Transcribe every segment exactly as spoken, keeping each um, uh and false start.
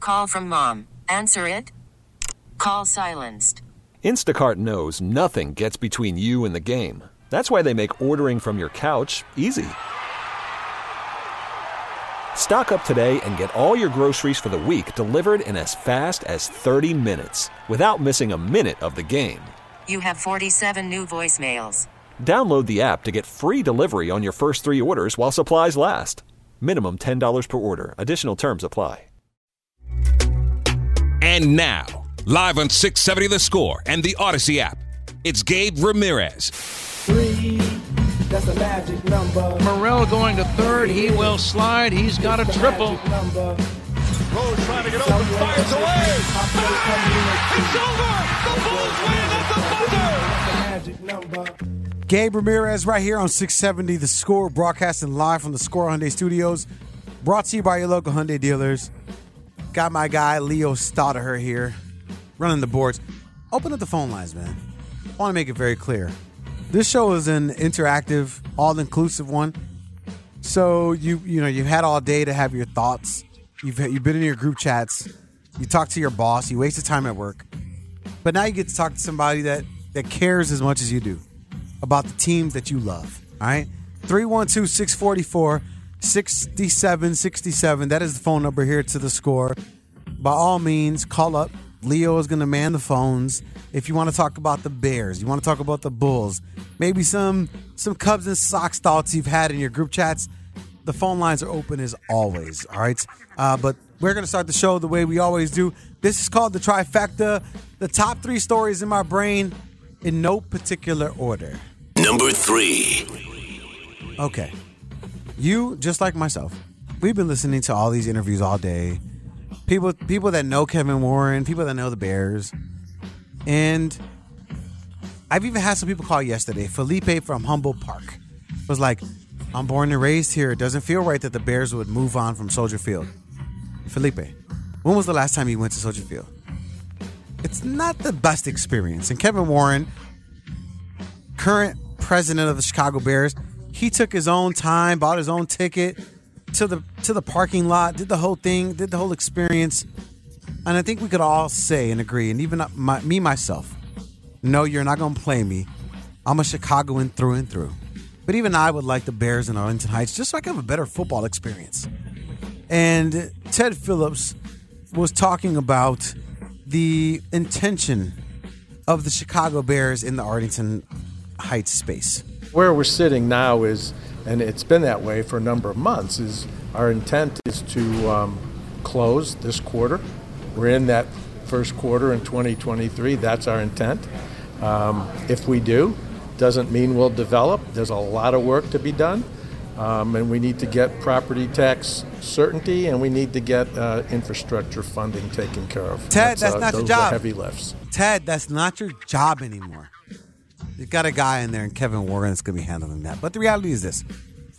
call from mom. Answer it. Call silenced. Instacart knows nothing gets between you and the game. That's why they make ordering from your couch easy. Stock up today and get all your groceries for the week delivered in as fast as thirty minutes without missing a minute of the game. You have forty-seven new voicemails. Download the app to get free delivery on your first three orders while supplies last. Minimum ten dollars per order. Additional terms apply. And now, live on six seventy The Score and the Odyssey app, it's Gabe Ramirez. Three, that's the magic number. Morrell going to third. He will slide. He's got a triple. Rose trying to get open, fires away. Ah, it's over. The Bulls win at the buzzer. Gabe Ramirez right here on six seventy The Score, broadcasting live from the Score Hyundai Studios. Brought to you by your local Hyundai dealers. Got my guy Leo Staudaher here, running the boards. Open up the phone lines, man. I want to make it very clear. This show is an interactive, all-inclusive one. So you you know you've had all day to have your thoughts. You've you've been in your group chats. You talk to your boss. You wasted time at work, but now you get to talk to somebody that that cares as much as you do about the teams that you love. All right, three one two, six four four, six seven six seven. That is the phone number here to The Score. By all means, call up. Leo is going to man the phones. If you want to talk about the Bears, you want to talk about the Bulls, maybe some some Cubs and Sox thoughts you've had in your group chats, the phone lines are open as always, all right? Uh, but we're going to start the show the way we always do. This is called The Trifecta, the top three stories in my brain in no particular order. Number three. Okay. You, just like myself, we've been listening to all these interviews all day. People people that know Kevin Warren, people that know the Bears. And I've even had some people call yesterday. Felipe from Humboldt Park was like, I'm born and raised here. It doesn't feel right that the Bears would move on from Soldier Field. Felipe, when was the last time you went to Soldier Field? It's not the best experience. And Kevin Warren, current president of the Chicago Bears, he took his own time, bought his own ticket to the to the parking lot, did the whole thing, did the whole experience. And I think we could all say and agree, and even my, me, myself, no, you're not going to play me. I'm a Chicagoan through and through. But even I would like the Bears in Arlington Heights just so I can have a better football experience. And Ted Phillips was talking about the intention of the Chicago Bears in the Arlington Heights space. Where we're sitting now is, and it's been that way for a number of months, is our intent is to um, close this quarter. We're in that first quarter in twenty twenty-three. That's our intent. Um, if we do, doesn't mean we'll develop. There's a lot of work to be done. Um, and we need to get property tax certainty, and we need to get uh, infrastructure funding taken care of. Ted, that's, that's uh, not those your job. Are heavy lifts. Ted, that's not your job anymore. You've got a guy in there, and Kevin Warren, that's going to be handling that. But the reality is this.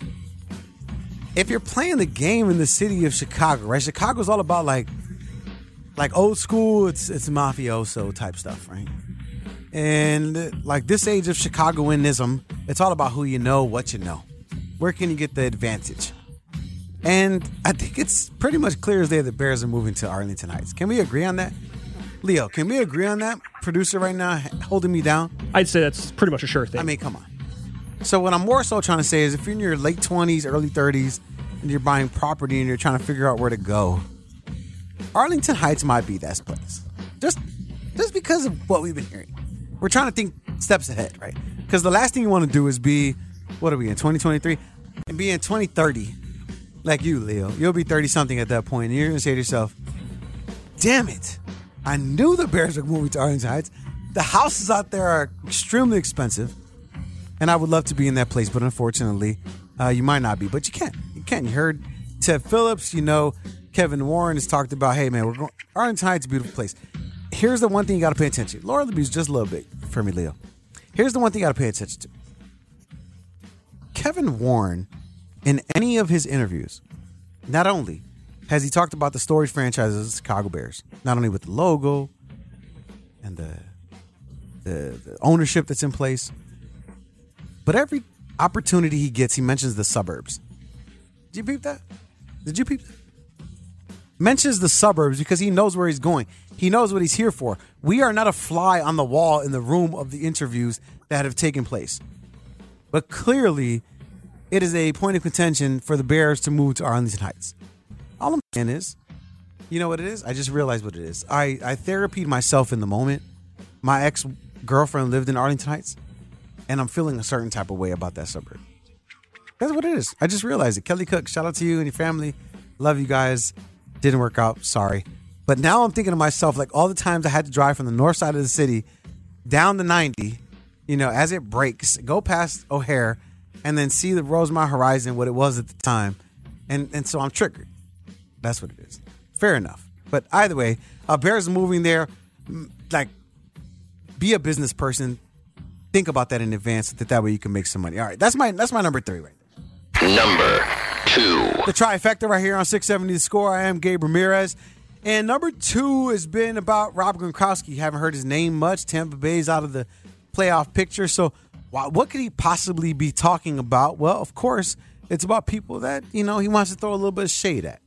If you're playing the game in the city of Chicago, right? Chicago's all about, like, like old school, it's it's mafioso type stuff, right? And like this age of Chicagoanism, it's all about who you know, what you know. Where can you get the advantage? And I think it's pretty much clear as day the Bears are moving to Arlington Heights. Can we agree on that? Leo, can we agree on that? Producer right now holding me down? I'd say that's pretty much a sure thing. I mean, come on. So what I'm more so trying to say is if you're in your late twenties, early thirties, and you're buying property and you're trying to figure out where to go, Arlington Heights might be that place. Just, just because of what we've been hearing. We're trying to think steps ahead, right? Because the last thing you want to do is be, what are we in, twenty twenty-three? And be in twenty thirty, like you, Leo. You'll be thirty-something at that point, and you're going to say to yourself, damn it, I knew the Bears were moving to Arlington Heights. The houses out there are extremely expensive, and I would love to be in that place, but unfortunately, uh, you might not be. But you can. You can. You heard Ted Phillips, you know, Kevin Warren has talked about, hey, man, we're going, Arlington Heights is a beautiful place. Here's the one thing you got to pay attention to. Laura Lebue's just a little bit for me, Leo. Here's the one thing you got to pay attention to. Kevin Warren, in any of his interviews, not only has he talked about the storied franchises of the Chicago Bears, not only with the logo and the, the, the ownership that's in place, but every opportunity he gets, he mentions the suburbs. Did you peep that? Did you peep that? mentions the suburbs because he knows where he's going. He knows what he's here for. We are not a fly on the wall in the room of the interviews that have taken place. But clearly, it is a point of contention for the Bears to move to Arlington Heights. All I'm saying is, you know what it is? I just realized what it is. I, I therapied myself in the moment. My ex-girlfriend lived in Arlington Heights, and I'm feeling a certain type of way about that suburb. That's what it is. I just realized it. Kelly Cook, shout out to you and your family. Love you guys. Didn't work out. Sorry. But now I'm thinking to myself, like all the times I had to drive from the north side of the city down the ninety, you know, as it breaks, go past O'Hare, and then see the Rosemont Horizon, what it was at the time. And and so I'm triggered. That's what it is. Fair enough. But either way, uh, Bears moving there, like, be a business person. Think about that in advance, that that way you can make some money. All right, that's my that's my number three right there. Number two. The trifecta right here on six seventy The Score. I am Gabe Ramirez. And number two has been about Rob Gronkowski. Haven't heard his name much. Tampa Bay's out of the playoff picture. So what could he possibly be talking about? Well, of course, it's about people that, you know, he wants to throw a little bit of shade at.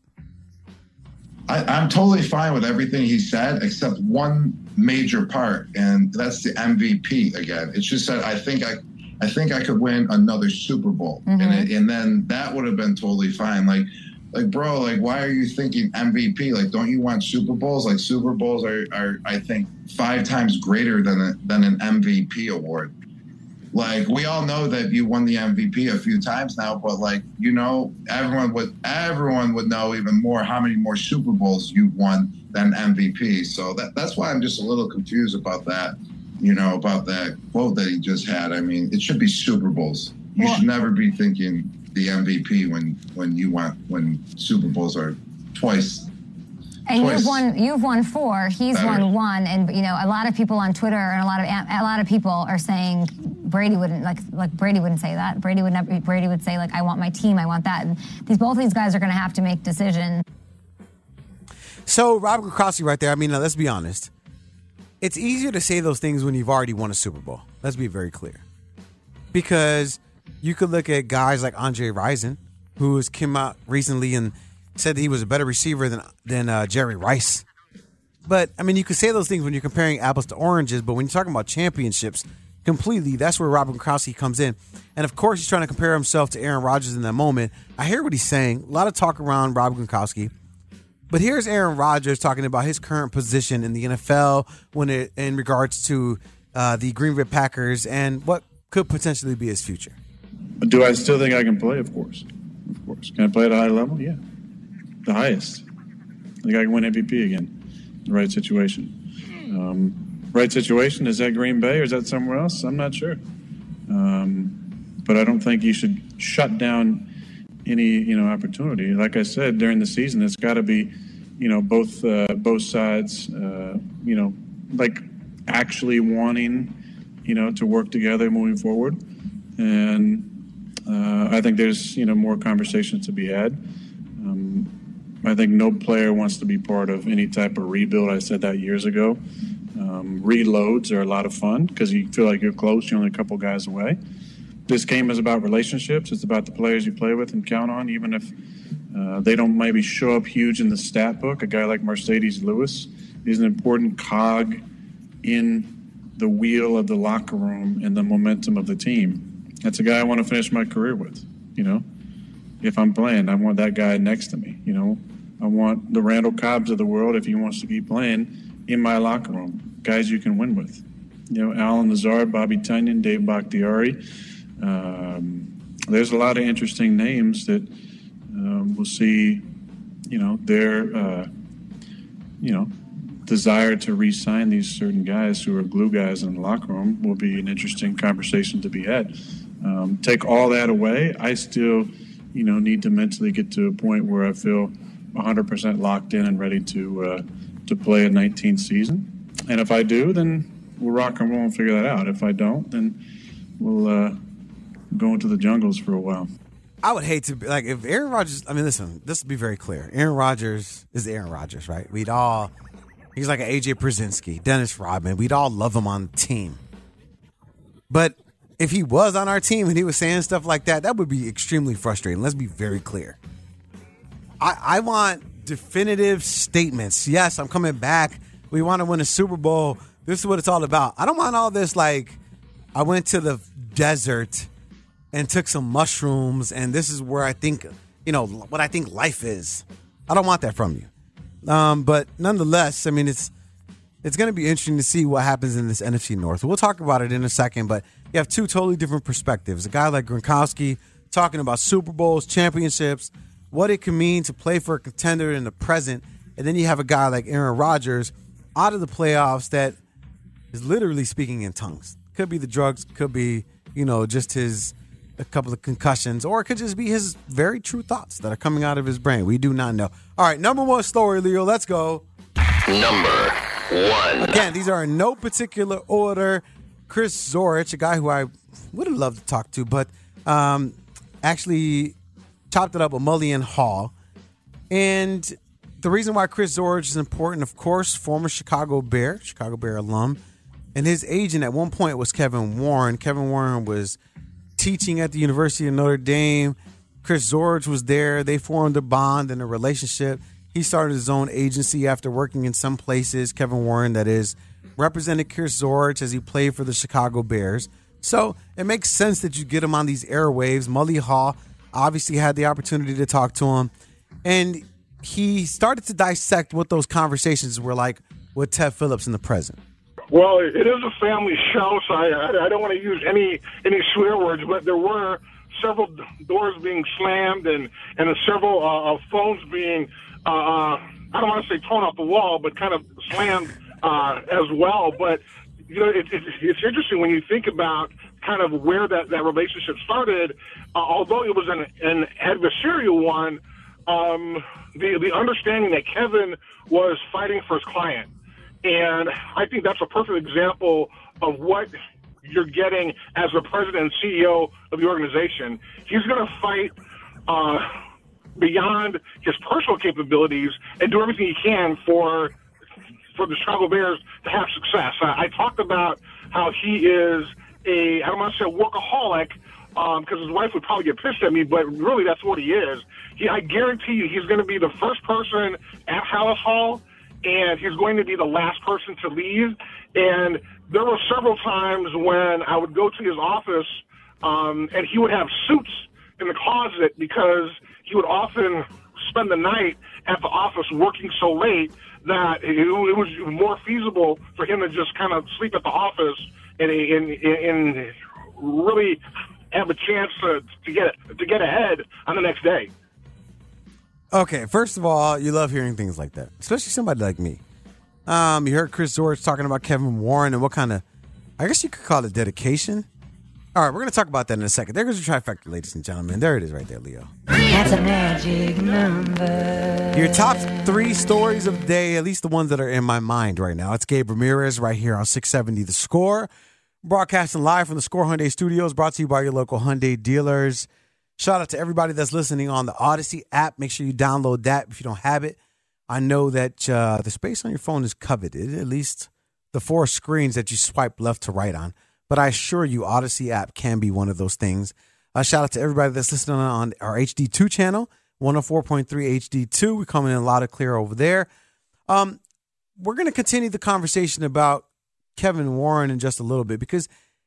I, I'm totally fine with everything he said, except one major part, and that's the M V P again. It's just that I think I, I think I could win another Super Bowl, mm-hmm. and it, and then that would have been totally fine. Like, like bro, like why are you thinking M V P? Like, don't you want Super Bowls? Like Super Bowls are, are I think five times greater than a, than an M V P award. Like, we all know that you won the M V P a few times now, but like, you know, everyone would everyone would know even more how many more Super Bowls you've won than M V P. So that that's why I'm just a little confused about that, you know, about that quote that he just had. I mean, it should be Super Bowls. You well, should never be thinking the M V P when when you want when Super Bowls are twice. And Twice. you've won. You've won four. He's Better. won one. And you know, a lot of people on Twitter and a lot of a lot of people are saying Brady wouldn't like like Brady wouldn't say that. Brady would never. Brady would say like, I want my team. I want that. And these both these guys are going to have to make decisions. So Rob Gronkowski, right there. I mean, now, let's be honest. It's easier to say those things when you've already won a Super Bowl. Let's be very clear, because you could look at guys like Andre Rison, who has come out recently and said that he was a better receiver than than uh, Jerry Rice. But, I mean, you could say those things when you're comparing apples to oranges, but when you're talking about championships, completely, that's where Rob Gronkowski comes in. And, of course, he's trying to compare himself to Aaron Rodgers in that moment. I hear what he's saying. A lot of talk around Rob Gronkowski. But here's Aaron Rodgers talking about his current position in the N F L when it, in regards to uh, the Green Bay Packers and what could potentially be his future. Do I still think I can play? Of course. Of course. Can I play at a high level? Yeah. The highest. I think I can win M V P again. The right situation. Um, right situation, is that Green Bay or is that somewhere else? I'm not sure. Um, but I don't think you should shut down any, you know, opportunity. Like I said, during the season, it's got to be, you know, both uh, both sides, uh, you know, like actually wanting, you know, to work together moving forward. And uh, I think there's, you know, more conversations to be had. Um, I think no player wants to be part of any type of rebuild. I said that years ago. Um, reloads are a lot of fun because you feel like you're close. You're only a couple guys away. This game is about relationships. It's about the players you play with and count on, even if uh, they don't maybe show up huge in the stat book. A guy like Mercedes Lewis is an important cog in the wheel of the locker room and the momentum of the team. That's a guy I want to finish my career with, you know. If I'm playing, I want that guy next to me, you know. I want the Randall Cobbs of the world, if he wants to keep playing, in my locker room. Guys you can win with. You know, Alan Lazard, Bobby Tunyon, Dave Bakhtiari. Um, there's a lot of interesting names that um, we'll see, you know, their, uh, you know, desire to re-sign these certain guys who are glue guys in the locker room will be an interesting conversation to be had. Um, take all that away, I still, you know, need to mentally get to a point where I feel one hundred percent locked in and ready to uh, to play a nineteenth season. And if I do, then we'll rock and roll and figure that out. If I don't, then we'll uh, go into the jungles for a while. I would hate to be like if Aaron Rodgers. I mean, listen. Let's be very clear. Aaron Rodgers is Aaron Rodgers, right? We'd all. He's like an A J Brzezinski, Dennis Rodman. We'd all love him on the team. But if he was on our team and he was saying stuff like that, that would be extremely frustrating. Let's be very clear. I, I want definitive statements. Yes, I'm coming back. We want to win a Super Bowl. This is what it's all about. I don't want all this like I went to the desert and took some mushrooms and this is where I think, you know, what I think life is. I don't want that from you. Um, but nonetheless, I mean, it's it's going to be interesting to see what happens in this N F C North. We'll talk about it in a second, but you have two totally different perspectives. A guy like Gronkowski talking about Super Bowls, championships, what it can mean to play for a contender in the present. And then you have a guy like Aaron Rodgers out of the playoffs that is literally speaking in tongues. Could be the drugs, could be, you know, just his a couple of concussions, or it could just be his very true thoughts that are coming out of his brain. We do not know. All right, number one story, Leo. Let's go. Number one. Again, these are in no particular order. Chris Zorich, a guy who I would have loved to talk to, but um, actually chopped it up with Mullion Hall. And the reason why Chris Zorich is important, of course, former Chicago Bear, Chicago Bear alum, and his agent at one point was Kevin Warren. Kevin Warren was teaching at the University of Notre Dame. Chris Zorich was there. They formed a bond and a relationship. He started his own agency after working in some places, Kevin Warren, that is, represented Chris Zorich as he played for the Chicago Bears. So it makes sense that you get him on these airwaves. Mully Hall obviously had the opportunity to talk to him. And he started to dissect what those conversations were like with Ted Phillips in the present. Well, it is a family show, so I, I don't want to use any any swear words, but there were several doors being slammed and, and several uh, phones being, uh, I don't want to say thrown off the wall, but kind of slammed uh, as well. But, you know, it, it, it's interesting when you think about kind of where that, that relationship started. Uh, although it was an, an adversarial one, um, the, the understanding that Kevin was fighting for his client. And I think that's a perfect example of what you're getting as the president and C E O of the organization. He's going to fight uh, beyond his personal capabilities and do everything he can for for the Chicago Bears to have success. I, I talked about how he is a, I don't want to say a workaholic, because um, his wife would probably get pissed at me, but really that's what he is. He, I guarantee you he's going to be the first person at Halas Hall, and he's going to be the last person to leave. And there were several times when I would go to his office, um, and he would have suits in the closet because he would often spend the night at the office working so late that it, it was more feasible for him to just kind of sleep at the office and, and, and really have a chance to, to get to get ahead on the next day. Okay, first of all, you love hearing things like that, especially somebody like me. Um, you heard Chris Zorich talking about Kevin Warren and what kind of, I guess you could call it dedication. All right, we're going to talk about that in a second. There goes your trifecta, ladies and gentlemen. There it is right there, Leo. That's a magic number. Your top three stories of the day, at least the ones that are in my mind right now. It's Gabe Ramirez right here on six seventy The Score. Broadcasting live from the Score Hyundai Studios, brought to you by your local Hyundai dealers. Shout out to everybody that's listening on the Odyssey app. Make sure you download that if you don't have it. I know that uh, the space on your phone is coveted, at least the four screens that you swipe left to right on. But I assure you, Odyssey app can be one of those things. Uh, shout out to everybody that's listening on our H D two channel, one oh four point three H D two. We're coming in loud and clear over there. Um, we're going to continue the conversation about Kevin Warren in just a little bit because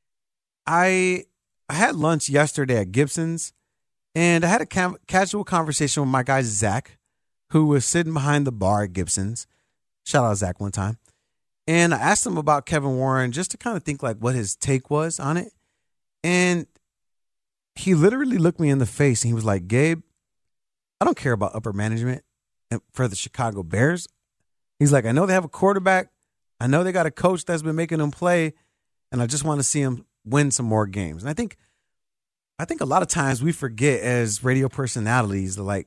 I, I had lunch yesterday at Gibson's. And I had a ca- casual conversation with my guy, Zach, who was sitting behind the bar at Gibson's. Shout out Zach one time. And I asked him about Kevin Warren just to kind of think like what his take was on it. And he literally looked me in the face and he was like, Gabe, I don't care about upper management for the Chicago Bears. He's like, I know they have a quarterback. I know they got a coach that's been making them play. And I just want to see them win some more games. And I think I think a lot of times we forget as radio personalities, like,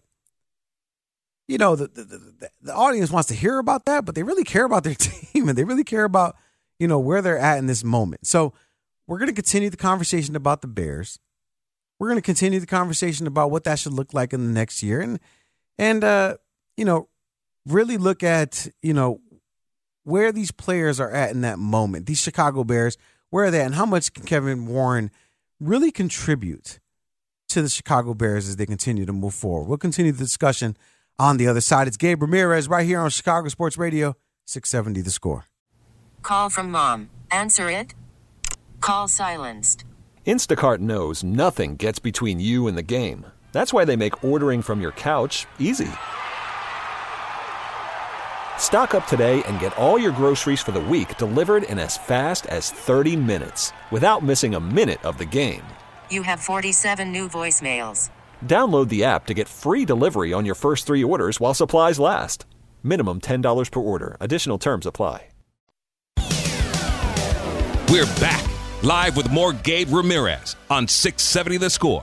you know, the, the, the, the audience wants to hear about that, but they really care about their team and they really care about, you know, where they're at in this moment. So we're going to continue the conversation about the Bears. We're going to continue the conversation about what that should look like in the next year. And, and uh, you know, really look at, you know, where these players are at in that moment. These Chicago Bears, where are they at and how much can Kevin Warren really contribute to the Chicago Bears as they continue to move forward. We'll continue the discussion on the other side. It's Gabe Ramirez right here on Chicago Sports Radio, six seventy The Score. Call from mom. Answer it. Call silenced. Instacart knows nothing gets between you and the game. That's why they make ordering from your couch easy. Stock up today and get all your groceries for the week delivered in as fast as thirty minutes without missing a minute of the game. You have forty-seven new voicemails. Download the app to get free delivery on your first three orders while supplies last. Minimum ten dollars per order. Additional terms apply. We're back, live with more Gabe Ramirez on six seventy The Score.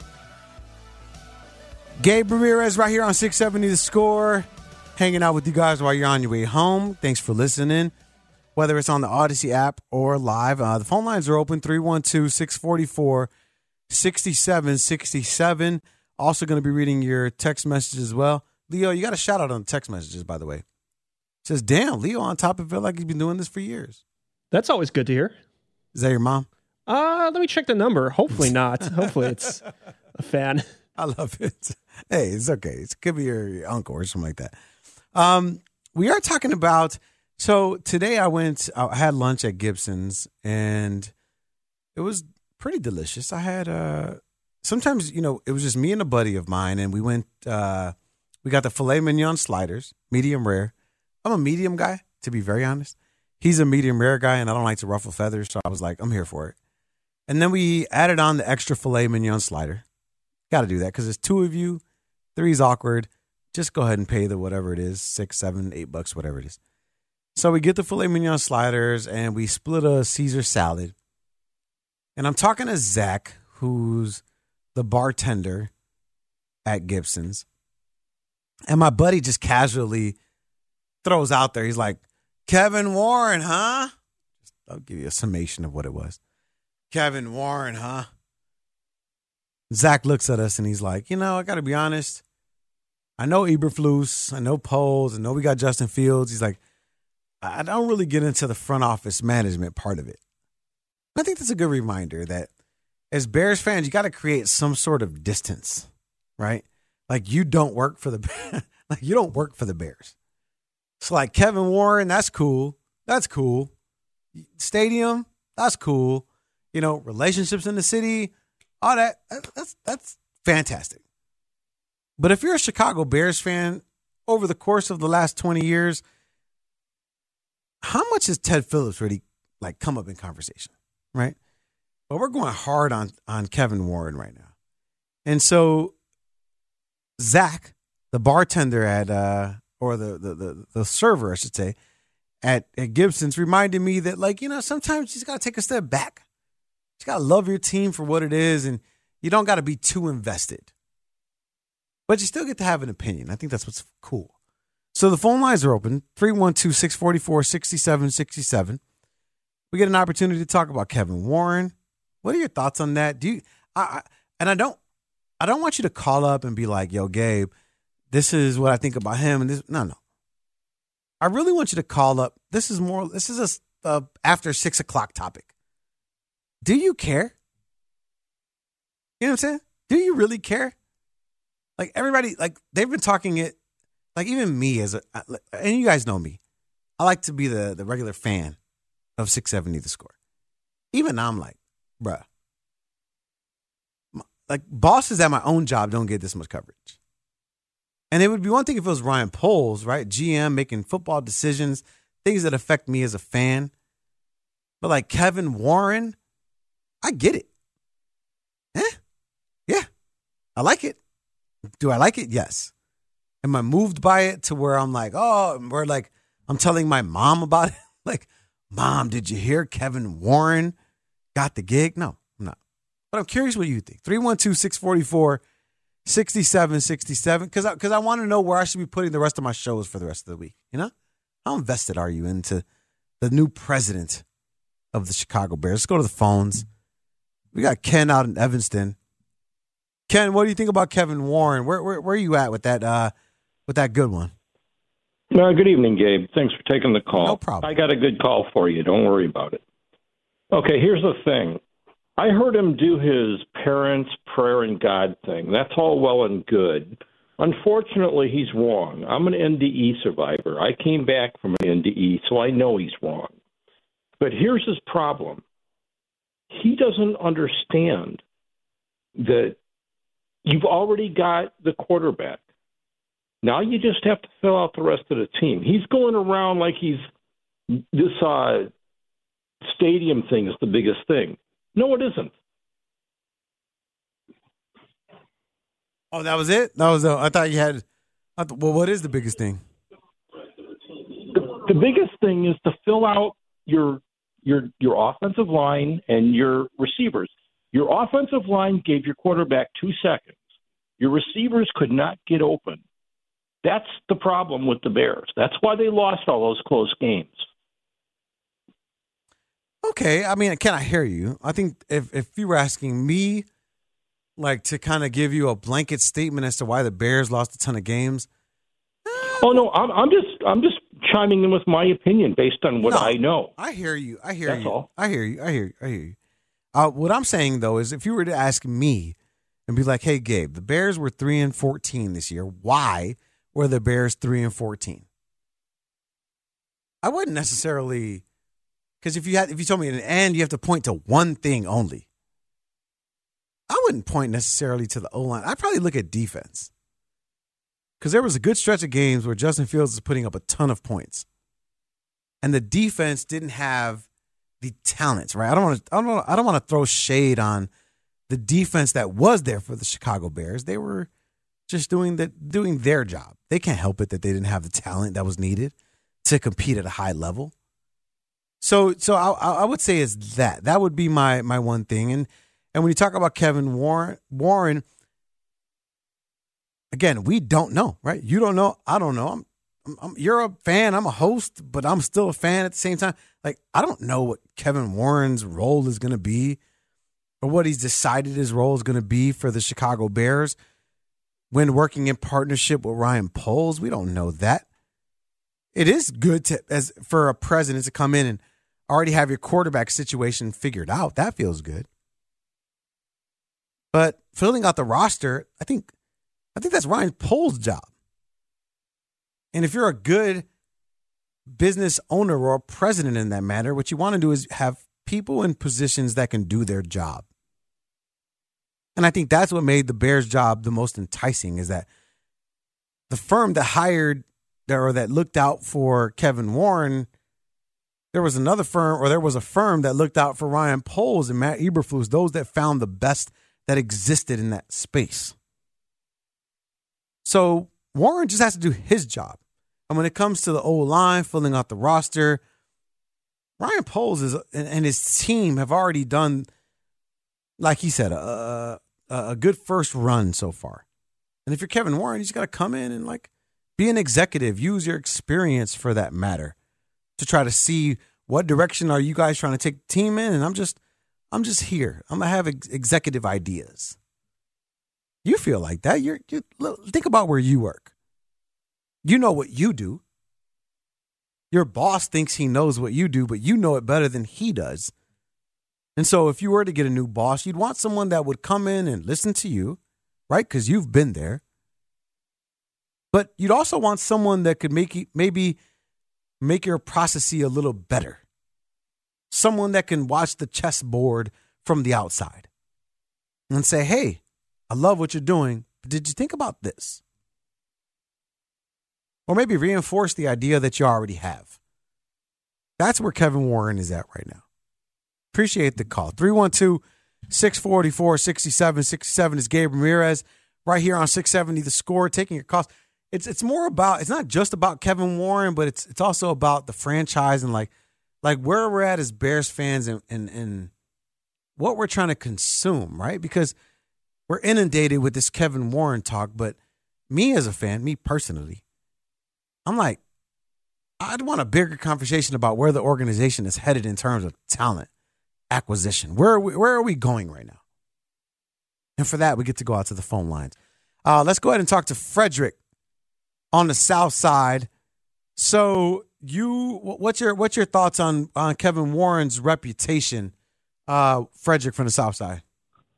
Gabe Ramirez right here on six seventy The Score, hanging out with you guys while you're on your way home. Thanks for listening, whether it's on the Odyssey app or live. Uh, the phone lines are open, three one two, six four four, six seven six seven. Also going to be reading your text messages as well. Leo, you got a shout out on the text messages, by the way. It says, damn, Leo on top of it like he's been doing this for years. That's always good to hear. Is that your mom? Uh, let me check the number. Hopefully not. Hopefully it's a fan. I love it. Hey, it's okay. It could be your, your uncle or something like that. Um, we are talking about, so today I went, I had lunch at Gibson's and it was pretty delicious. I had, uh, sometimes, you know, it was just me and a buddy of mine and we went, uh, we got the filet mignon sliders, medium rare. I'm a medium guy, to be very honest. He's a medium rare guy and I don't like to ruffle feathers. So I was like, I'm here for it. And then we added on the extra filet mignon slider. Got to do that because there's two of you. Three's awkward. Just go ahead and pay the whatever it is, six, seven, eight bucks, whatever it is. So we get the filet mignon sliders and we split a Caesar salad. And I'm talking to Zach, who's the bartender at Gibson's. And my buddy just casually throws out there. He's like, Kevin Warren, huh? I'll give you a summation of what it was. Kevin Warren, huh? Zach looks at us and he's like, you know, I got to be honest. I know Eberflus. I know Poles. I know we got Justin Fields. He's like, I don't really get into the front office management part of it. I think that's a good reminder that as Bears fans, you got to create some sort of distance, right? Like you don't work for the, like you don't work for the Bears. It's like Kevin Warren, that's cool. That's cool. Stadium, that's cool. You know, relationships in the city, all that, that's that's fantastic. But if you're a Chicago Bears fan, over the course of the last twenty years, how much has Ted Phillips really like come up in conversation, right? But we're going hard on, on Kevin Warren right now. And so Zach, the bartender at, uh, or the, the, the, the server, I should say, at, at Gibson's reminded me that, like, you know, sometimes you just got to take a step back. You got to love your team for what it is, and you don't got to be too invested. But you still get to have an opinion. I think that's what's cool. So the phone lines are open, three one two, six four four, six seven six seven. We get an opportunity to talk about Kevin Warren. What are your thoughts on that? Do you, I, I, and I don't, I don't want you to call up and be like, yo, Gabe, this is what I think about him. And this, no, no. I really want you to call up. This is more, this is a, a after six o'clock topic. Do you care? You know what I'm saying? Do you really care? Like everybody, like they've been talking it, like even me as a, and you guys know me. I like to be the, the regular fan of six seventy The Score. Even I'm like, bruh. Like bosses at my own job don't get this much coverage. And it would be one thing if it was Ryan Poles, right? G M making football decisions, things that affect me as a fan. But like Kevin Warren, I get it. Eh? Yeah. I like it. Do I like it? Yes. Am I moved by it to where I'm like, oh, where like I'm telling my mom about it? Like, Mom, did you hear Kevin Warren got the gig? No, I'm not. But I'm curious what you think. three one two, six four four, six seven six seven. Because I, cause I want to know where I should be putting the rest of my shows for the rest of the week. You know? How invested are you into the new president of the Chicago Bears? Let's go to the phones. We got Ken out in Evanston. Ken, what do you think about Kevin Warren? Where where, where are you at with that uh, with that good one? Uh, good evening, Gabe. Thanks for taking the call. No problem. I got a good call for you. Don't worry about it. Okay, here's the thing. I heard him do his parents' prayer and God thing. That's all well and good Unfortunately, he's wrong. I'm an N D E survivor. I came back from an N D E, so I know he's wrong. But here's his problem. He doesn't understand that you've already got the quarterback. Now you just have to fill out the rest of the team. He's going around like he's this uh, stadium thing is the biggest thing. No, it isn't. Oh, that was it? That was. Uh, I thought you had. I th- well, what is the biggest thing? The, the biggest thing is to fill out your your your offensive line and your receivers. Your offensive line gave your quarterback two seconds. Your receivers could not get open. That's the problem with the Bears. That's why they lost all those close games. Okay, I mean, can I hear you? I think if if you were asking me, like, to kind of give you a blanket statement as to why the Bears lost a ton of games. Oh no, I'm I'm just I'm just chiming in with my opinion based on what No, I know. I hear you. I hear That's you. all. I hear you. I hear you. I hear you. Uh, what I'm saying though is, if you were to ask me and be like, "Hey, Gabe, the Bears were three and fourteen this year. Why were the Bears three and fourteen?" I wouldn't necessarily, because if you had if you told me, and you have to point to one thing only, I wouldn't point necessarily to the O-line. I'd probably look at defense. Because there was a good stretch of games where Justin Fields was putting up a ton of points. And the defense didn't have the talents, right? I don't want to I don't want I don't want to throw shade on the defense that was there for the Chicago Bears. They were just doing the doing their job. They can't help it that they didn't have the talent that was needed to compete at a high level. So so I I would say is that. That would be my my one thing. And And when you talk about Kevin Warren, Warren, again, we don't know, right? You don't know. I don't know. I'm, I'm, I'm, you're a fan. I'm a host, but I'm still a fan at the same time. Like, I don't know what Kevin Warren's role is going to be or what he's decided his role is going to be for the Chicago Bears when working in partnership with Ryan Poles. We don't know that. It is good to as for a president to come in and already have your quarterback situation figured out. That feels good. But filling out the roster, I think I think that's Ryan Poles' job. And if you're a good business owner or a president in that matter, what you want to do is have people in positions that can do their job. And I think that's what made the Bears' job the most enticing, is that the firm that hired or that looked out for Kevin Warren, there was another firm, or there was a firm that looked out for Ryan Poles and Matt Eberflus, those that found the best that existed in that space. So Warren just has to do his job. And when it comes to the O-line, filling out the roster, Ryan Poles is, and his team have already done, like he said, a, a good first run so far. And if you're Kevin Warren, you just got to come in and like be an executive, use your experience for that matter to try to see what direction are you guys trying to take the team in. And I'm just, I'm just here. I'm going to have ex- executive ideas. You feel like that. You're, you think about where you work. You know what you do. Your boss thinks he knows what you do, but you know it better than he does. And so if you were to get a new boss, you'd want someone that would come in and listen to you, right? Because you've been there. But you'd also want someone that could make you, maybe make your process a little better. Someone that can watch the chessboard from the outside and say, hey, I love what you're doing, but did you think about this? Or maybe reinforce the idea that you already have. That's where Kevin Warren is at right now. Appreciate the call. three one two, six four four, six seven six seven is Gabe Ramirez right here on six seventy The Score, taking your calls. It's it's more about, it's not just about Kevin Warren, but it's it's also about the franchise and like like where we're at as Bears fans and and, and what we're trying to consume, right? Because we're inundated with this Kevin Warren talk, but me as a fan, me personally, I'm like, I'd want a bigger conversation about where the organization is headed in terms of talent acquisition. Where are we, where are we going right now? And for that, we get to go out to the phone lines. Uh, let's go ahead and talk to Frederick on the South Side. So, you, what's your what's your thoughts on on Kevin Warren's reputation, uh, Frederick from the South Side?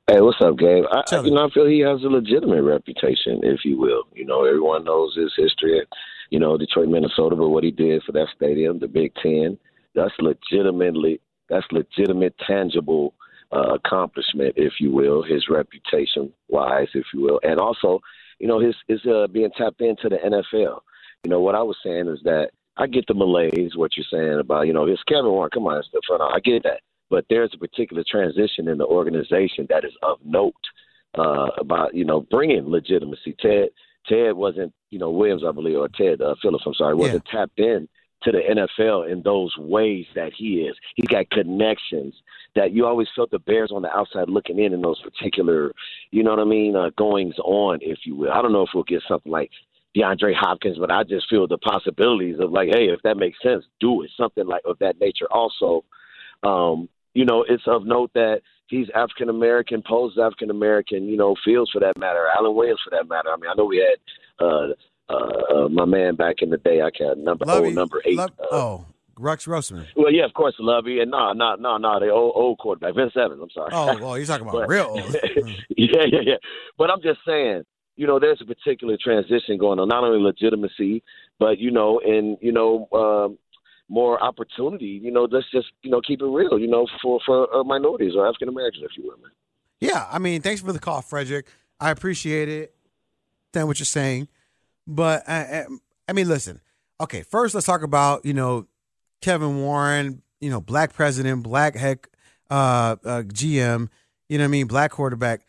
Hey, what's up, Gabe? I, I, you know, I feel he has a legitimate reputation, if you will. You know, everyone knows his history at, you know, Detroit, Minnesota, but what he did for that stadium, the Big Ten, that's legitimately, that's legitimate, tangible uh, accomplishment, if you will, his reputation-wise, if you will. And also, you know, his, his uh, being tapped into the N F L. You know, what I was saying is that I get the malaise, what you're saying about, you know, it's Kevin Warren, come on, it's the front. I get that. But there's a particular transition in the organization that is of note uh, about, you know, bringing legitimacy. Ted Ted wasn't, you know, Williams, I believe, or Ted uh, Phillips, I'm sorry, wasn't yeah. tapped in to the N F L in those ways that he is. He's got connections that you always felt the Bears on the outside looking in in those particular, you know what I mean, uh, goings on, if you will. I don't know if we'll get something like DeAndre Hopkins, but I just feel the possibilities of like, hey, if that makes sense, do it, something like of that nature. Also, um, you know, it's of note that he's African-American, posed African-American, you know, Fields for that matter, Alan Williams for that matter. I mean, I know we had uh, uh, uh, my man back in the day, I can't number, Lovey, oh, number eight. Love, uh, oh, Rex Grossman. Well, yeah, of course, Lovey. And no, no, no, no, the old, old quarterback, Vince Evans, I'm sorry. Oh, well, you're talking about but, real old. yeah, yeah, yeah. But I'm just saying, you know, there's a particular transition going on, not only legitimacy, but, you know, and, you know, um, more opportunity, you know, let's just, you know, keep it real, you know, for, for uh, minorities or African-Americans, if you will, man. Yeah, I mean, thanks for the call, Frederick. I appreciate it. Understand what you're saying. But, I, I mean, listen. Okay, first let's talk about, you know, Kevin Warren, you know, black president, black heck uh, uh, G M, you know what I mean, black quarterback.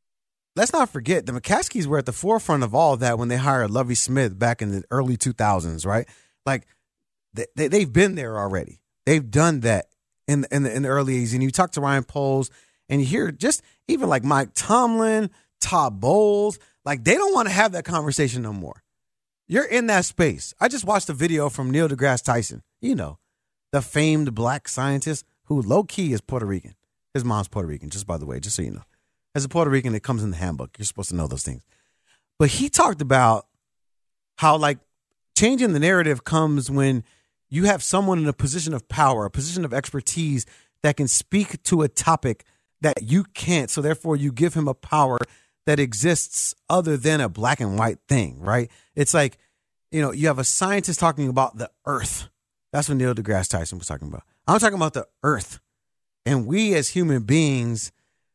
Let's not forget, the McCaskies were at the forefront of all of that when they hired Lovie Smith back in the early two thousands, right? Like, They, they, they've been there already. They've done that in the, in the in the early eighties. And you talk to Ryan Poles, and you hear just even like Mike Tomlin, Todd Bowles, like they don't want to have that conversation no more. You're in that space. I just watched a video from Neil deGrasse Tyson, you know, the famed black scientist who low-key is Puerto Rican. His mom's Puerto Rican, just by the way, just so you know. As a Puerto Rican, it comes in the handbook. You're supposed to know those things. But he talked about how, like, changing the narrative comes when you have someone in a position of power, a position of expertise that can speak to a topic that you can't. So therefore, you give him a power that exists other than a black and white thing, right? It's like, you know, you have a scientist talking about the earth. That's what Neil deGrasse Tyson was talking about. I'm talking about the earth. And we as human beings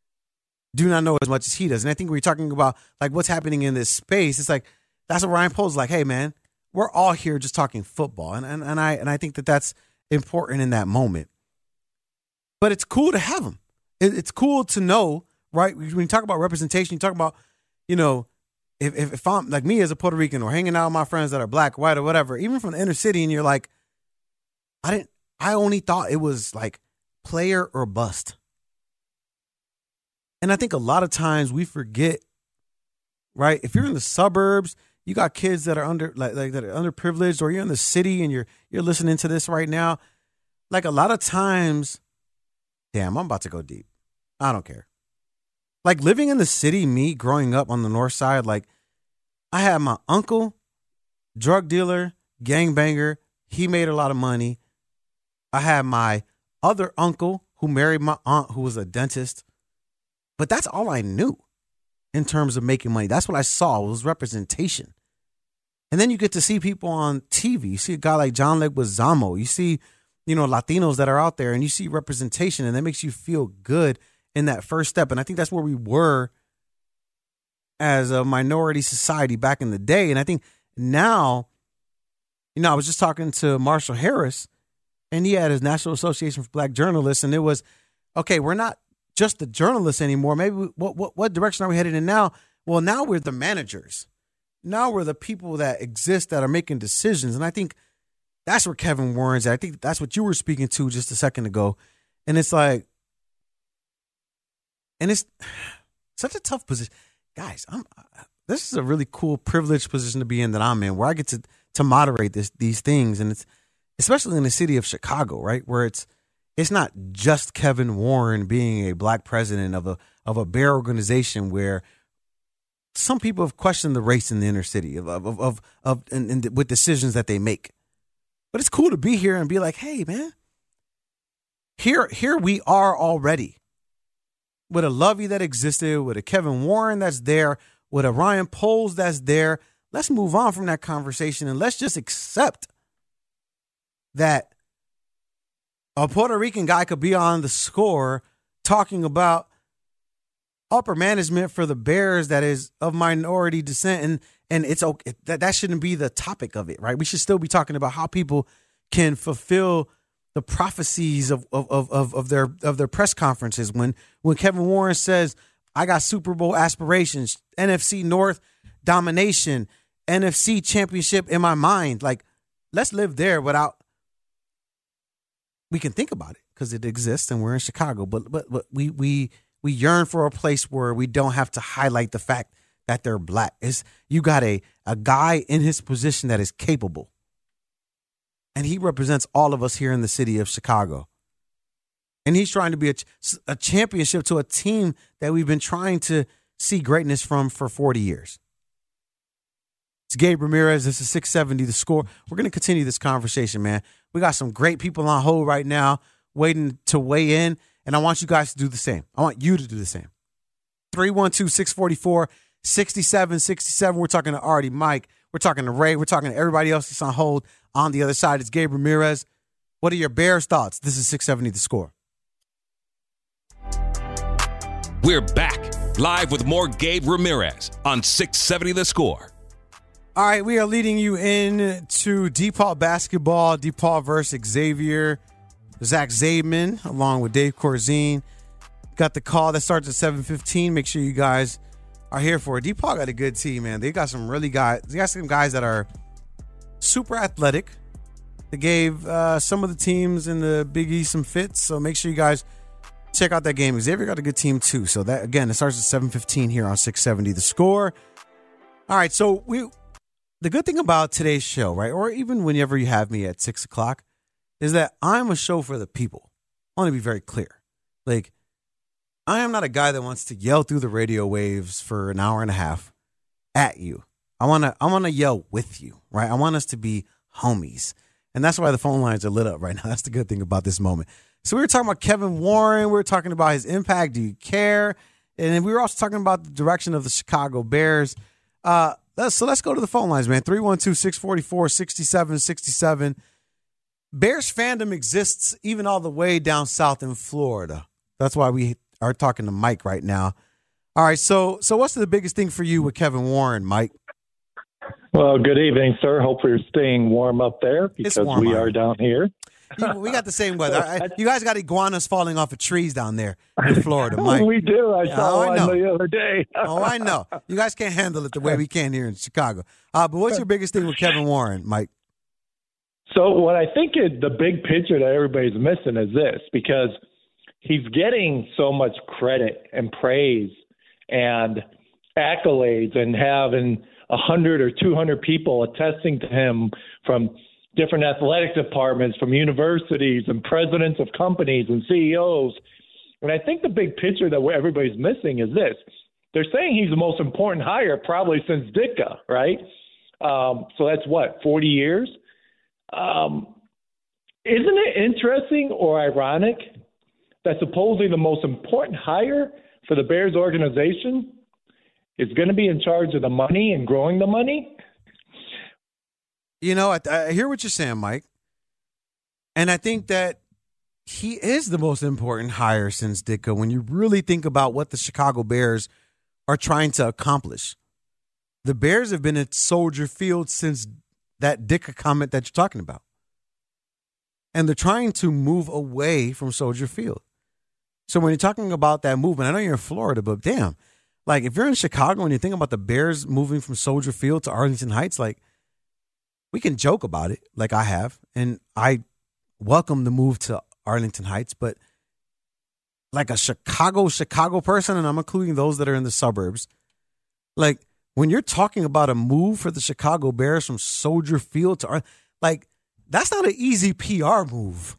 do not know as much as he does. And I think we're talking about like what's happening in this space. It's like, that's what Ryan Poles is like, hey, man, we're all here just talking football. And, and, and I and I think that that's important in that moment. But it's cool to have him. It, it's cool to know, right? When you talk about representation, you talk about, you know, if, if, if I'm like me as a Puerto Rican or hanging out with my friends that are black, white, or whatever, even from the inner city, and you're like, I didn't, I only thought it was like player or bust. And I think a lot of times we forget, right? If you're in the suburbs, you got kids that are under like, like that are underprivileged, or you're in the city and you're you're listening to this right now. Like a lot of times, damn, I'm about to go deep. I don't care. Like living in the city, me growing up on the north side, like I had my uncle, drug dealer, gangbanger. He made a lot of money. I had my other uncle who married my aunt who was a dentist. But that's all I knew in terms of making money. That's what I saw was representation. And then you get to see people on T V. You see a guy like John Leguizamo. You see, you know, Latinos that are out there, and you see representation, and that makes you feel good in that first step. And I think that's where we were as a minority society back in the day. And I think now, you know, I was just talking to Marshall Harris, and he had his National Association for Black Journalists, and it was, okay, we're not just the journalists anymore. Maybe we, what, what what direction are we headed in now? Well, now we're the managers. Now we're the people that exist that are making decisions. And I think that's where Kevin Warren's at. I think that's what you were speaking to just a second ago. And it's like, and it's such a tough position. Guys, I'm this is a really cool, privileged position to be in that I'm in, where I get to to moderate this these things. And it's especially in the city of Chicago, right? Where it's It's not just Kevin Warren being a black president of a of a Bear organization where some people have questioned the race in the inner city of of of, of and, and with decisions that they make. But it's cool to be here and be like, hey, man, here here we are already. with a Lovey that existed, with a Kevin Warren that's there, with a Ryan Poles that's there, let's move on from that conversation and let's just accept that a Puerto Rican guy could be on the Score talking about upper management for the Bears that is of minority descent, and and it's okay. That, that shouldn't be the topic of it, right? We should still be talking about how people can fulfill the prophecies of of of, of their of their press conferences. When when Kevin Warren says, I got Super Bowl aspirations, N F C North domination, N F C championship in my mind, like, let's live there without, we can think about it because it exists and we're in Chicago, but but but we we we yearn for a place where we don't have to highlight the fact that they're black. It's, you got a a guy in his position that is capable, and he represents all of us here in the city of Chicago. And he's trying to be a, a championship to a team that we've been trying to see greatness from for forty years. It's Gabe Ramirez. This is six seventy The Score. We're going to continue this conversation, man. We got some great people on hold right now waiting to weigh in, and I want you guys to do the same. I want you to do the same. three one two, six four four, six seven six seven. We're talking to Artie, Mike. We're talking to Ray. We're talking to everybody else that's on hold on the other side. It's Gabe Ramirez. What are your Bears thoughts? This is six seventy The Score. We're back live with more Gabe Ramirez on six seventy The Score. All right, we are leading you in to DePaul basketball. DePaul versus Xavier. Zach Zaidman along with Dave Corzine. Got the call that starts at seven fifteen. Make sure you guys are here for it. DePaul got a good team, man. They got some really guys. They got some guys that are super athletic. They gave uh, some of the teams in the Big East some fits, so make sure you guys check out that game. Xavier got a good team too. So that, again, it starts at seven fifteen here on six seventy The Score. All right, so we the good thing about today's show, right, or even whenever you have me at six o'clock, is that I'm a show for the people. I want to be very clear. Like, I am not a guy that wants to yell through the radio waves for an hour and a half at you. I want to I want to yell with you, right? I want us to be homies. And that's why the phone lines are lit up right now. That's the good thing about this moment. So we were talking about Kevin Warren. We were talking about his impact. Do you care? And then we were also talking about the direction of the Chicago Bears. Uh, let's, so let's go to the phone lines, man. three one two, six four four, six seven six seven. Bears fandom exists even all the way down south in Florida. That's why we are talking to Mike right now. All right, so so what's the biggest thing for you with Kevin Warren, Mike? Well, good evening, sir. Hope you're staying warm up there because we are down here. We got the same weather. You guys got iguanas falling off of trees down there in Florida, Mike. We do. I saw oh, one I the other day. oh, I know. You guys can't handle it the way we can here in Chicago. Uh, but what's your biggest thing with Kevin Warren, Mike? So what I think is the big picture that everybody's missing is this, because he's getting so much credit and praise and accolades and having a hundred or two hundred people attesting to him from different athletic departments, from universities and presidents of companies and C E Os. And I think the big picture that everybody's missing is this. They're saying he's the most important hire probably since Ditka, right? Um, so that's what, forty years? Um, isn't it interesting or ironic that supposedly the most important hire for the Bears organization is going to be in charge of the money and growing the money? You know, I, I hear what you're saying, Mike. And I think that he is the most important hire since Ditka when you really think about what the Chicago Bears are trying to accomplish. The Bears have been at Soldier Field since that Ditka comment that you're talking about. And they're trying to move away from Soldier Field. So when you're talking about that movement, I know you're in Florida, but damn, like if you're in Chicago and you think about the Bears moving from Soldier Field to Arlington Heights, like we can joke about it like I have. And I welcome the move to Arlington Heights, but like a Chicago, Chicago person, and I'm including those that are in the suburbs, like when you're talking about a move for the Chicago Bears from Soldier Field to, like, that's not an easy P R move.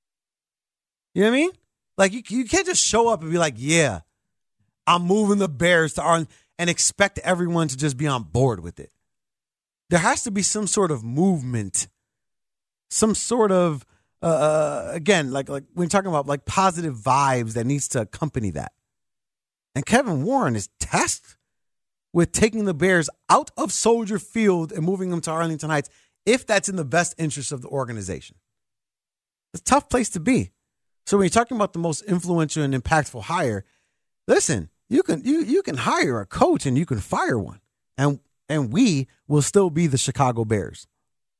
You know what I mean? Like, you, you can't just show up and be like, yeah, I'm moving the Bears to Arlington and expect everyone to just be on board with it. There has to be some sort of movement, some sort of, uh, again, like like we're talking about like positive vibes that needs to accompany that. And Kevin Warren is tasked with taking the Bears out of Soldier Field and moving them to Arlington Heights if that's in the best interest of the organization. It's a tough place to be. So when you're talking about the most influential and impactful hire, listen, you can you you can hire a coach and you can fire one. And and we will still be the Chicago Bears.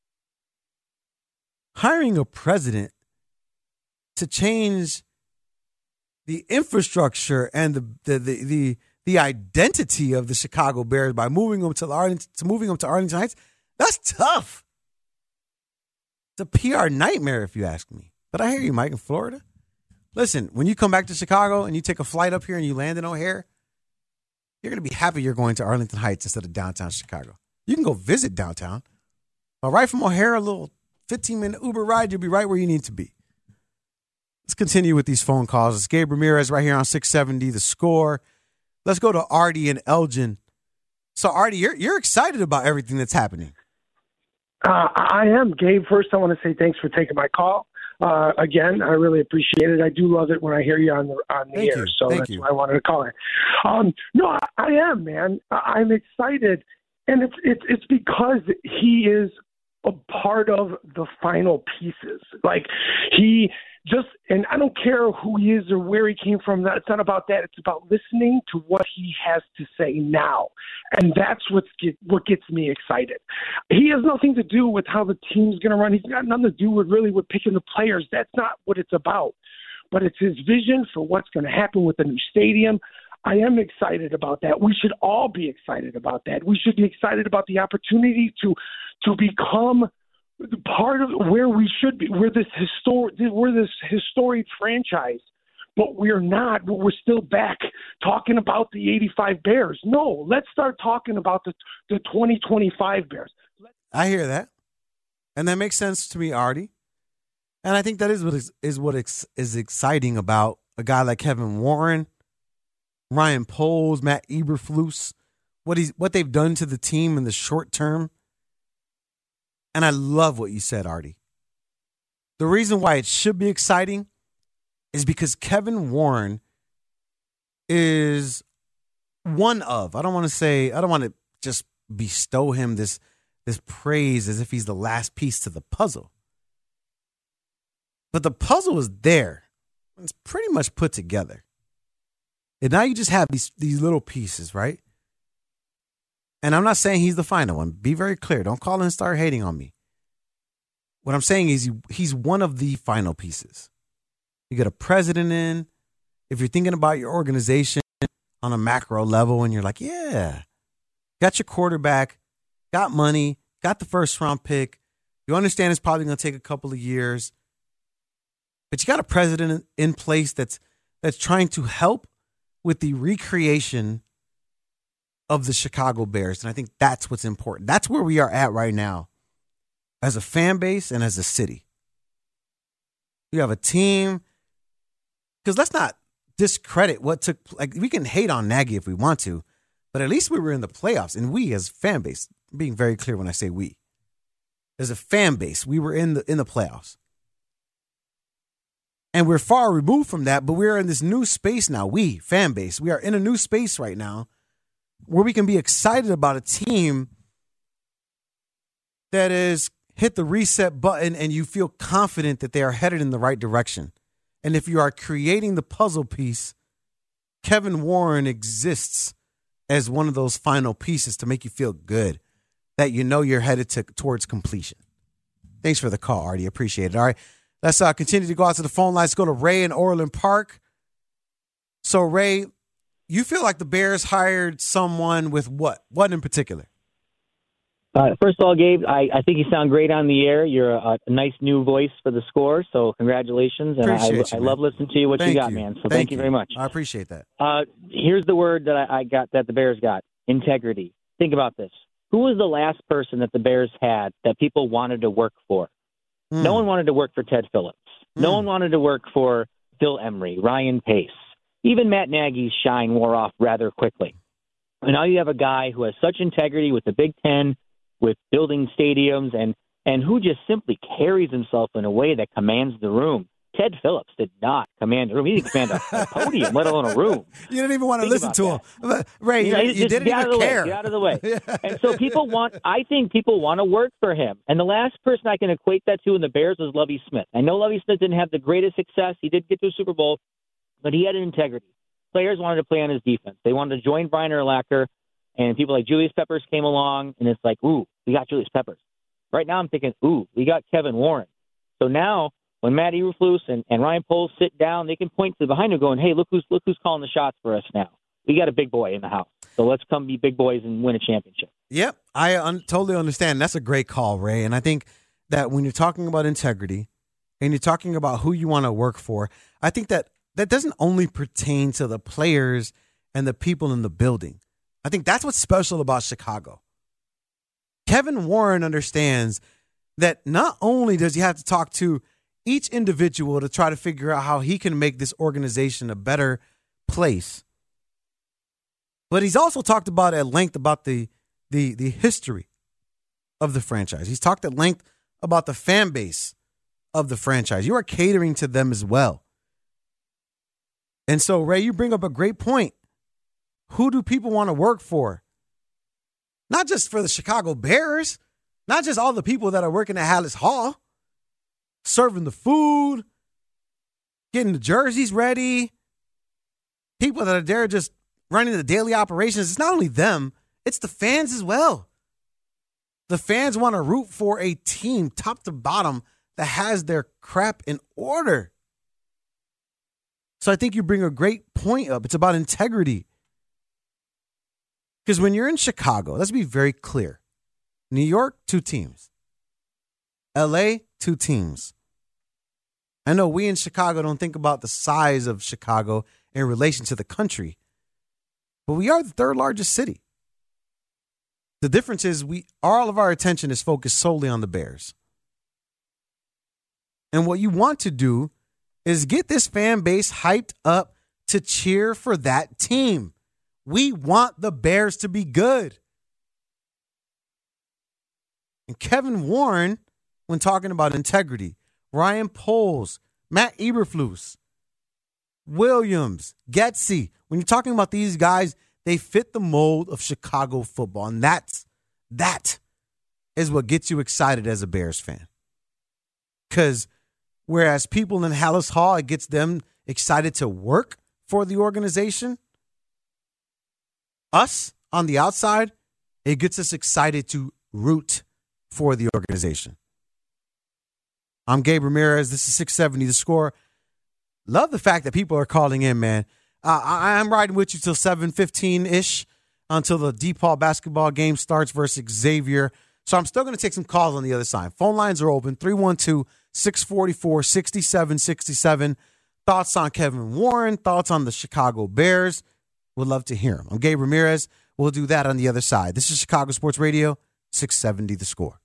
Hiring a president to change the infrastructure and the the the the, the identity of the Chicago Bears by moving them to Arlington, to moving them to Arlington Heights, that's tough. It's a P R nightmare, if you ask me. But I hear you, Mike, in Florida. Listen, when you come back to Chicago and you take a flight up here and you land in O'Hare, you're going to be happy you're going to Arlington Heights instead of downtown Chicago. You can go visit downtown. But right from O'Hare, a little fifteen-minute Uber ride, you'll be right where you need to be. Let's continue with these phone calls. It's Gabe Ramirez right here on six seventy The Score. Let's go to Artie and Elgin. So, Artie, you're you're excited about everything that's happening. Uh, I am, Gabe. First, I want to say thanks for taking my call. Uh, again, I really appreciate it. I do love it when I hear you on the on the Thank air. you. So Thank that's you. why I wanted to call it. Um, no, I, I am, man. I, I'm excited, and it's it's it's because he is a part of the final pieces. Like he just, and I don't care who he is or where he came from. It's not about that. It's about listening to what he has to say now, and that's what's get, what gets me excited. He has nothing to do with how the team's going to run. He's got nothing to do with really with picking the players. That's not what it's about. But it's his vision for what's going to happen with the new stadium. I am excited about that. We should all be excited about that. We should be excited about the opportunity to to become part of where we should be. We're this historic, we're this historic franchise, but we're not. We're still back talking about the eighty-five Bears. No, let's start talking about the the twenty twenty-five Bears. I hear that, and that makes sense to me, Artie. And I think that is what is, is what ex, is exciting about a guy like Kevin Warren, Ryan Poles, Matt Eberflus, what he's what they've done to the team in the short term. And I love what you said, Artie. The reason why it should be exciting is because Kevin Warren is one of, I don't want to say, I don't want to just bestow him this, this praise as if he's the last piece to the puzzle. But the puzzle is there. It's pretty much put together. And now you just have these, these little pieces, right? And I'm not saying he's the final one. Be very clear. Don't call and start hating on me. What I'm saying is he's one of the final pieces. You got a president in. If you're thinking about your organization on a macro level and you're like, yeah, got your quarterback, got money, got the first round pick. You understand it's probably going to take a couple of years. But you got a president in place that's that's trying to help with the recreation of the Chicago Bears. And I think that's what's important. That's where we are at right now as a fan base and as a city. You have a team, because let's not discredit what took, like we can hate on Nagy if we want to, but at least we were in the playoffs. And we as a fan base, I'm being very clear when I say we, as a fan base, we were in the in the playoffs. And we're far removed from that, but we're in this new space now. We, fan base, we are in a new space right now where we can be excited about a team that has hit the reset button and you feel confident that they are headed in the right direction. And if you are creating the puzzle piece, Kevin Warren exists as one of those final pieces to make you feel good that you know you're headed to, towards completion. Thanks for the call, Artie. Appreciate it. All right, let's uh, continue to go out to the phone lines. Let's go to Ray in Orland Park. So, Ray, you feel like the Bears hired someone with what? What in particular? Uh, first of all, Gabe, I, I think you sound great on the air. You're a, a nice new voice for the Score, so congratulations. And I, you, I love listening to you, what thank you got, you. man. So thank, thank you you very much. I appreciate that. Uh, here's the word that I, I got that the Bears got, integrity. Think about this. Who was the last person that the Bears had that people wanted to work for? Mm. No one wanted to work for Ted Phillips. Mm. No one wanted to work for Phil Emery, Ryan Pace. Even Matt Nagy's shine wore off rather quickly. And now you have a guy who has such integrity with the Big Ten, with building stadiums, and, and who just simply carries himself in a way that commands the room. Ted Phillips did not command a room. He didn't command a, a podium, let alone a room. You didn't even want to Think listen to about him. Ray, you, know, you just didn't get out even of the care. Way, get out of the way. And so people want, I think people want to work for him. And the last person I can equate that to in the Bears was Lovie Smith. I know Lovie Smith didn't have the greatest success. He did get to a Super Bowl, but he had an integrity. Players wanted to play on his defense. They wanted to join Brian Urlacher, and people like Julius Peppers came along, and it's like, ooh, we got Julius Peppers. Right now I'm thinking, ooh, we got Kevin Warren. So now when Matt Eberflus and, and Ryan Poles sit down, they can point to behind them going, hey, look who's look who's calling the shots for us now. We got a big boy in the house. So let's come be big boys and win a championship. Yep, I un- totally understand. That's a great call, Ray. And I think that when you're talking about integrity and you're talking about who you want to work for, I think that that doesn't only pertain to the players and the people in the building. I think that's what's special about Chicago. Kevin Warren understands that not only does he have to talk to each individual to try to figure out how he can make this organization a better place, but he's also talked about at length about the the the history of the franchise. He's talked at length about the fan base of the franchise. You are catering to them as well. And so, Ray, you bring up a great point. Who do people want to work for? Not just for the Chicago Bears, not just all the people that are working at Hallis Hall, serving the food, getting the jerseys ready, people that are there just running the daily operations. It's not only them, it's the fans as well. The fans want to root for a team top to bottom that has their crap in order. So I think you bring a great point up. It's about integrity. Because when you're in Chicago, let's be very clear. New York, two teams. L A, two teams. I know we in Chicago don't think about the size of Chicago in relation to the country, but we are the third largest city. The difference is we all of our attention is focused solely on the Bears. And what you want to do is get this fan base hyped up to cheer for that team. We want the Bears to be good. And Kevin Warren, when talking about integrity, Ryan Poles, Matt Eberflus, Williams, Getsy, when you're talking about these guys, they fit the mold of Chicago football. And that's, that is what gets you excited as a Bears fan. Because whereas people in Hallis Hall, it gets them excited to work for the organization, us on the outside, it gets us excited to root for the organization. I'm Gabe Ramirez. This is six seventy The Score. Love the fact that people are calling in, man. Uh, I, I'm riding with you till seven fifteen-ish until the DePaul basketball game starts versus Xavier. So I'm still going to take some calls on the other side. Phone lines are open, three one two, six four four, six seven six seven. Thoughts on Kevin Warren, thoughts on the Chicago Bears. Would love to hear them. I'm Gabe Ramirez. We'll do that on the other side. This is Chicago Sports Radio, six seventy The Score.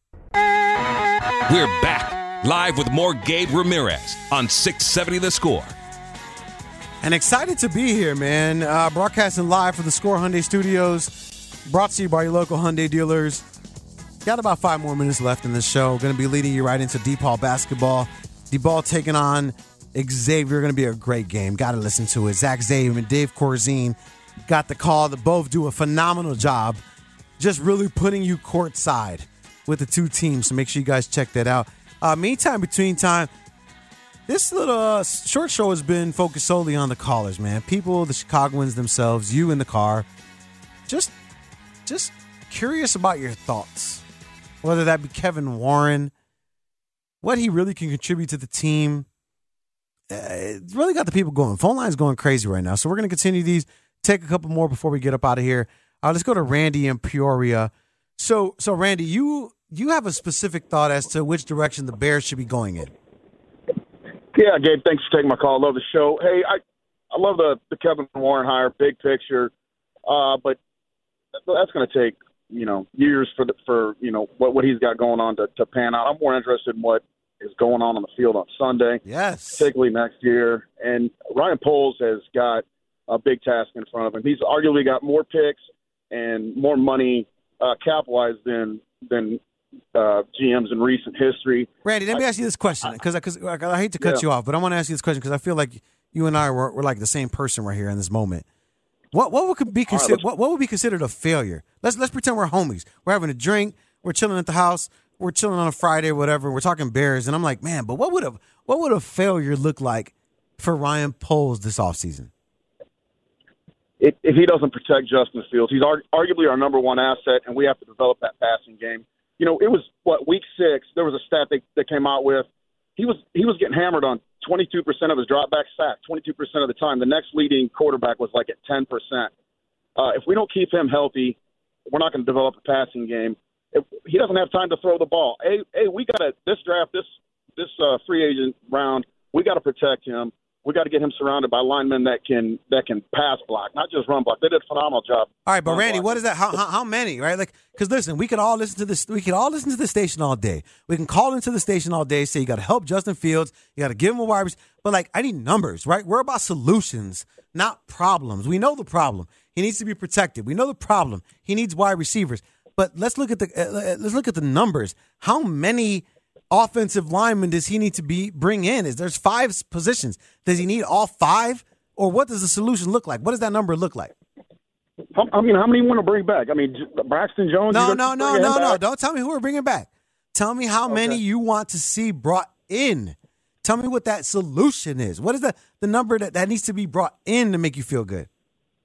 We're back live with more Gabe Ramirez on six seventy The Score. And excited to be here, man. Uh, broadcasting live from the Score Hyundai Studios. Brought to you by your local Hyundai dealers. Got about five more minutes left in this show. Going to be leading you right into DePaul basketball. DePaul taking on Xavier. Going to be a great game. Got to listen to it. Zach Xavier and Dave Corzine got the call. They both do a phenomenal job just really putting you courtside with the two teams. So make sure you guys check that out. Uh, meantime, between time, this little uh, short show has been focused solely on the callers, man. People, the Chicagoans themselves, you in the car. Just, just curious about your thoughts. Whether that be Kevin Warren, what he really can contribute to the team. Uh, it's really got the people going. Phone line's going crazy right now. So we're going to continue these. Take a couple more before we get up out of here. Uh, let's go to Randy in Peoria. So, so Randy, you you have a specific thought as to which direction the Bears should be going in. Yeah, Gabe, thanks for taking my call. I love the show. Hey, I, I love the, the Kevin Warren hire, big picture, uh, but that's going to take, you know, years for, the, for you know, what, what he's got going on to, to pan out. I'm more interested in what is going on on the field on Sunday. Yes. Particularly next year. And Ryan Poles has got a big task in front of him. He's arguably got more picks and more money uh, cap-wise than, than uh, G Ms in recent history. Randy, let me ask you this question, because I, I hate to cut Yeah. you off, but I want to ask you this question because I feel like you and I were, were like the same person right here in this moment. What what would be considered let's- what, what would be considered a failure? Let's let's pretend we're homies. We're having a drink. We're chilling at the house. We're chilling on a Friday or whatever. We're talking Bears, and I'm like, man, but what would a what would a failure look like for Ryan Poles this offseason? If, if he doesn't protect Justin Fields, he's arg- arguably our number one asset, and we have to develop that passing game. You know, it was, what, week six, there was a stat they, they came out with. He was he was getting hammered on twenty-two percent of his dropback sacks, twenty-two percent of the time. The next leading quarterback was like at ten percent. Uh, if we don't keep him healthy, we're not going to develop a passing game. If he doesn't have time to throw the ball. Hey, hey, we got to, this draft, this this uh, free agent round, we got to protect him. We got to get him surrounded by linemen that can that can pass block, not just run block. They did a phenomenal job. All right, but Randy, what is that? How, how, how many? Right? Like, because listen, we could all listen to this. We could all listen to the station all day. We can call into the station all day. Say you got to help Justin Fields. You got to give him a wide receiver. But like, I need numbers, right? We're about solutions, not problems. We know the problem. He needs to be protected. We know the problem. He needs wide receivers. But let's look at the uh, let's look at the numbers. How many offensive linemen does he need to be bring in? Is there's five positions? Does he need all five, or what does the solution look like? What does that number look like? I mean, how many you want to bring back? I mean, Braxton Jones. No, you no, gonna no, bring no, him no. back? Don't tell me who we're bringing back. Tell me how many you want to see brought in. Tell me what that solution is. What is the, the number that, that needs to be brought in to make you feel good?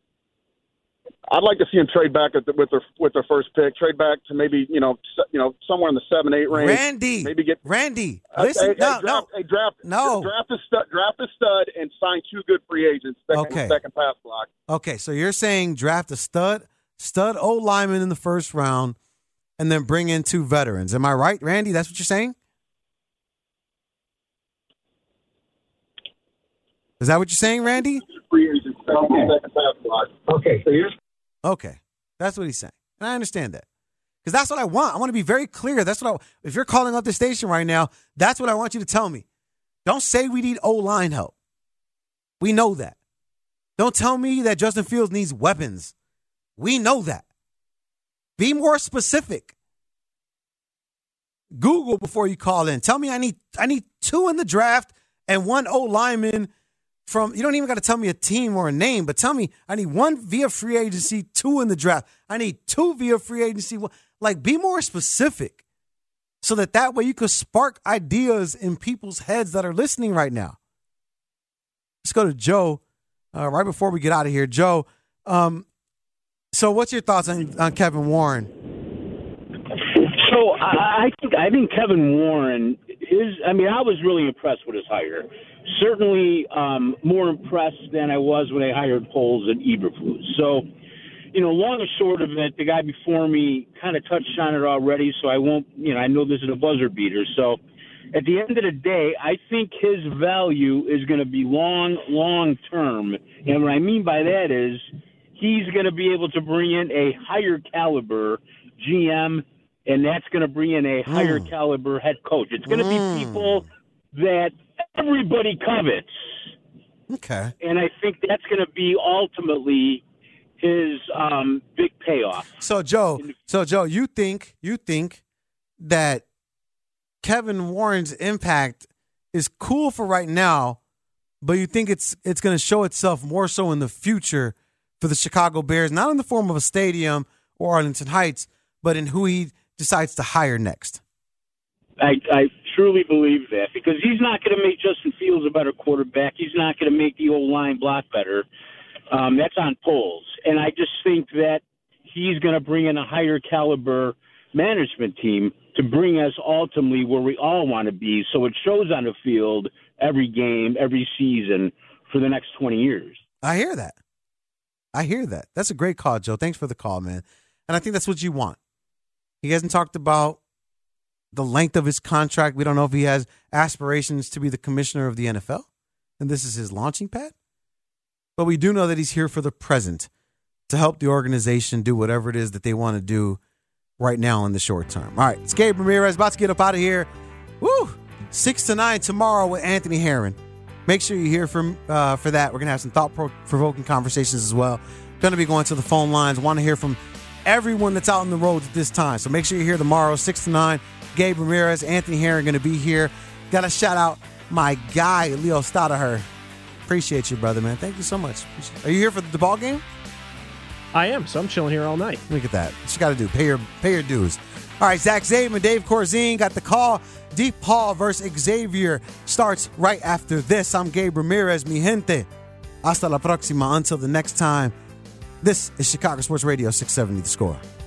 I'd like to see him trade back at the, with their with their first pick. Trade back to maybe you know se- you know somewhere in the seven eight range. Randy, maybe get Randy. Uh, Listen, hey, no, hey, draft, no, hey, draft, no. Draft a stud, draft a stud, and sign two good free agents that Okay. can, that can pass block. Okay, so you're saying draft a stud, stud old lineman in the first round, and then bring in two veterans. Am I right, Randy? That's what you're saying? Is that what you're saying, Randy? Free agents that can pass block. Okay. Okay. That's what he's saying. And I understand that. Because that's what I want. I want to be very clear. That's what I if you're calling up the station right now, that's what I want you to tell me. Don't say we need O-line help. We know that. Don't tell me that Justin Fields needs weapons. We know that. Be more specific. Google before you call in. Tell me I need I need two in the draft and one O-lineman from, you don't even got to tell me a team or a name, but tell me I need one via free agency, two in the draft. I need two via free agency. Like, be more specific so that that way you could spark ideas in people's heads that are listening right now. Let's go to Joe uh, right before we get out of here. Joe, um, so what's your thoughts on, on Kevin Warren? So I I think I think Kevin Warren is. I mean, I was really impressed with his hire. Certainly um, more impressed than I was when I hired Poles and Eberflus. So, you know, long and short of it, the guy before me kind of touched on it already. So I won't. You know, I know this is a buzzer beater. So at the end of the day, I think his value is going to be long, long term. And what I mean by that is he's going to be able to bring in a higher caliber G M. And that's going to bring in a higher mm. caliber head coach. It's going to mm. be people that everybody covets. Okay. And I think that's going to be ultimately his um, big payoff. So Joe, so Joe, you think you think that Kevin Warren's impact is cool for right now, but you think it's it's going to show itself more so in the future for the Chicago Bears, not in the form of a stadium or Arlington Heights, but in who he decides to hire next? I, I truly believe that because he's not going to make Justin Fields a better quarterback. He's not going to make the O-line block better. Um, that's on Poles. And I just think that he's going to bring in a higher caliber management team to bring us ultimately where we all want to be. So it shows on the field every game, every season for the next twenty years. I hear that. I hear that. That's a great call, Joe. Thanks for the call, man. And I think that's what you want. He hasn't talked about the length of his contract. We don't know if he has aspirations to be the commissioner of the N F L, and this is his launching pad. But we do know that he's here for the present to help the organization do whatever it is that they want to do right now in the short term. All right, it's Gabe Ramirez about to get up out of here. Woo! Six to nine tomorrow with Anthony Herron. Make sure you're here for, uh, for that. We're going to have some thought-provoking conversations as well. Going to be going to the phone lines. Want to hear from everyone that's out on the roads at this time. So make sure you're here tomorrow, six to nine. Gabe Ramirez, Anthony Herron going to be here. Got to shout out my guy, Leo Stoddard. Appreciate you, brother, man. Thank you so much. Are you here for the ball game? I am, so I'm chilling here all night. Look at that. What you got to do. Pay your, pay your dues. All right, Zach Zaidman, Dave Corzine got the call. Deep Paul versus Xavier starts right after this. I'm Gabe Ramirez, mi gente. Hasta la próxima. Until the next time, this is Chicago Sports Radio six seventy The Score.